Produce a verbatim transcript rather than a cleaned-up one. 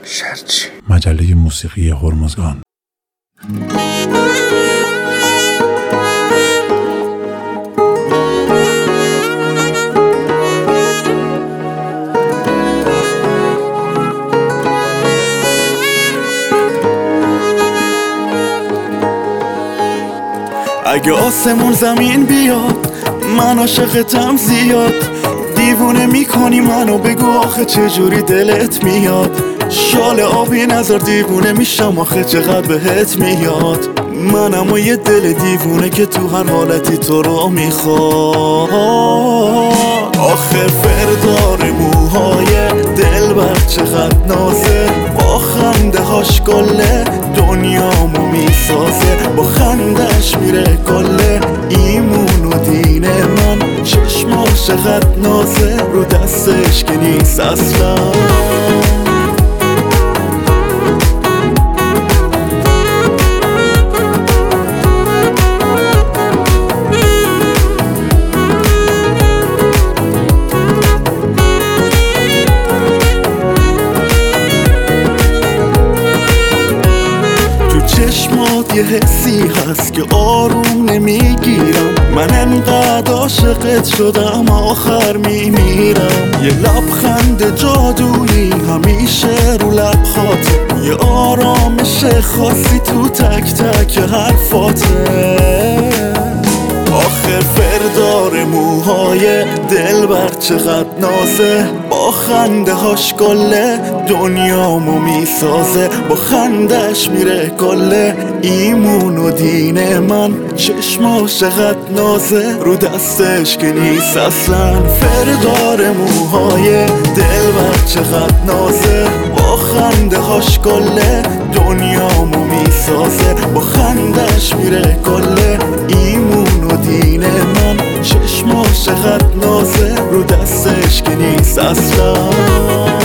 شرچی مجله موسیقی هرمزگان. اگه آسمون زمین بیاد من عاشقتم زیاد، دیوونه میکنی منو، بگو آخه چجوری دلت میاد. شال آبی نظر دیوونه میشم آخه چقدر بهت میاد. منم و یه دل دیوونه که تو هر حالتی تو رو میخواد. آخه فردار موهای دلبر چقدر نازه، با خنده هاش کله دنیامو میسازه. با خندش میره کله ایمون و دین من، چشماش چقدر نازه رو دستش که نیست اصلا. چشمات یه حسی هست که آروم نمیگیرم، من انقدر عاشقت شدم آخر میمیرم. یه لبخند جادویی همیشه رو لبخاته، یه آرامش خاصی تو تک تک حرفاته. آخه فردار موهای دلبر چقدر نازه، با خنده هاش کله دنیامو میسازه. با خندش میره کله ایمون و دین من، چشماش چقدر نازه رو دستش که نیست اصلا. فردار موهای دلبر چقدر نازه، با خنده هاش کله دنیامو میسازه. با خندش میره کله ایمون و دین من، چشماش چقدر نازه رو دستش که نیست اصلا.